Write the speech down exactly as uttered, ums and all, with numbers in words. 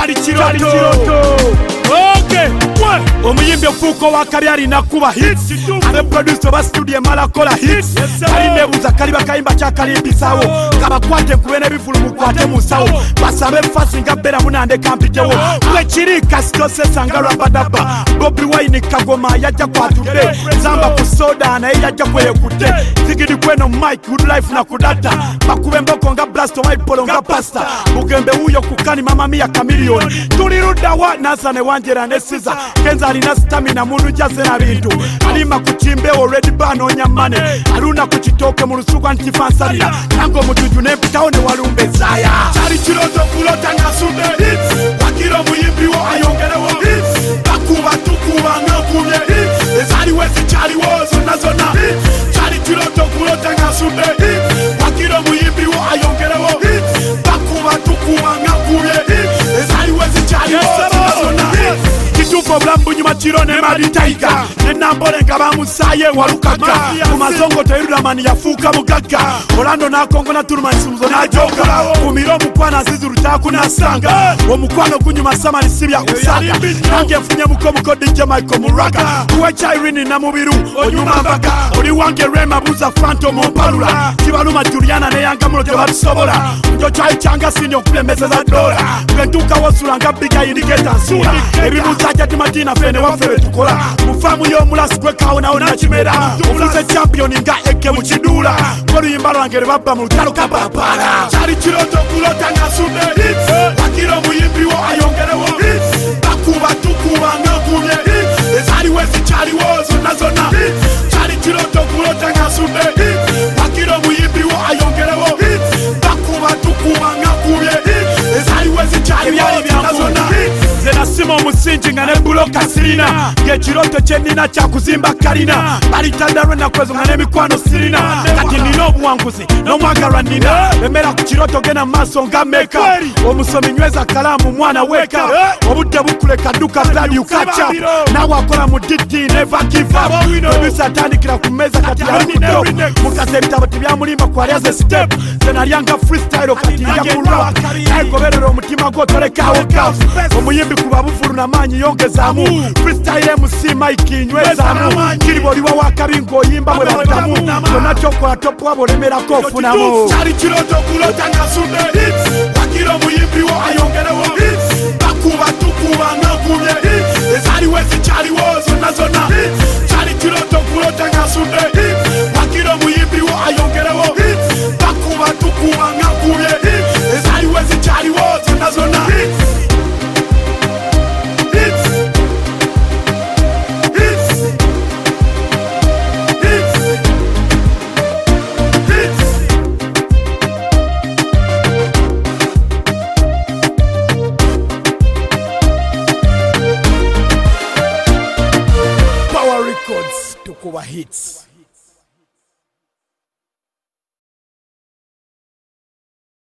Chali Chiroto. Okay, what? Omuyimbi ofuuko wakabi alina kuba hits. Abe producer ba studio malakola hits. Kalinebuza kaliba kayimba kyakalimbisawo. Kabakwate nkube n'ebivulu mukwate musawo. Basabe fasi nga bera munande kampitewo. Wekiri kasitose sanga rabadaba. Bobby Wine kagoma yajja kwatudde. Zamba ku soda naye yajja kweyekutte. Zigidi kweno Mike good life na kudata. Bakube mboko nga blast white polo nga pasta. Bugembe uyo kukani mama mia kamilion. Tuliruda wa nasa ne wanjera ne siza. Kenza alina stamina munu jaze na bintu. Alima kuchimbe already bano nyamane. Aluna kuchitoke mu lusuku antifansalira. Nango mujuju ne mpitawo ne walumbe zaya. Chali Chiroto kulota ngasude hits. Wakiro muyimbi wo ayongere wo hits. Bakuba tukuba ngakubye hits. Ezali wezi chali wo zona zona hits. Chali Chiroto kulota ngasude hits. Wakiro muyimbi wo ayongere wo hits. Bakuba tukuba ngakubye hits. Ezali wezi chali wo zona zona hits. Kituko blambu nyuma chiro ne madi taiga. Nenambole nga bamusaye walukaga. Kumazongo teirula mani yafuka mugaga. Orlando na Kongo na turuma isumuzo na joka. Kumiro mukwana zizi rutaku na sanga. Omukwano kunyuma sama nisibya kusaka. Nange mfunye muko muko D J Michael Muraga. Kuwecha irini na mubiru onyuma mbaga. Oli wange rema buza Phantom Opalula. Kibaluma Juliana ne yanga mulojo babisobola. Njocha ichanga sinyo kulemeze za dola. Kwentuka wasula nga biga indiketa nsula. Ebibuza jati matina fene wafewe tukola. Mufamu yo mulasi kwekawo na ona chimera. Ufuze champion nga eke muchidula. Kolu imbalo angere baba mulutalo kababala. Chali Chiroto kulota ngasude hits. Wakiro muyimbi wo ayongere wo hits. Bakuba tukuba ngakubye hits. Ezali wezi chali wo zona zona hits. Chali Chiroto kulota ngasude hits. Wakiro muyimbi wo ayongere wo hits. Bakuba tukuba ngakubye hits. Ezali wezi chali wo zona zona hits. Zena simo musinji nga ne buloka sirina. Gechiroto chenina cha kuzimba kalina. Balitandarwe na kwezo nga ne mikwano sirina. Kati nino buwanguzi no mwagara nina. Emera ku Chiroto gena maso nga meka. Omusomi nyweza kalamu mwana weka. Obudde bukuleka duka blood you catch up. Na wakola mu D T never give up. Producer atandikira ku meza kati ya top. Mukase bitabo tibya mulimba kwa lyaze step. Zena lyanga freestyle kati ya ku rap. Agoberero omutima go tolekawo kafu. Omuyimbi kuba bufuru na manyi yongezamu. Freestyle M C Mike nywezamu. Kiriboli wa wakabingo yimba bwe batamu. Kona chokola top wabo lemera kofu namo. Chali Chiroto kulota ngasude hits. Wakiro muyimbi wo ayongere wo hits. Bakuba tukuba ngakubye hits. Ezali wezi chali wo zona zona hits. Chali Chiroto kulota ngasude hits. Wakiro muyimbi wo ayongere wo hits. Bakuba tukuba ngakubye hits. Ezali wezi chali wo zona zona hits. Tukuba hits.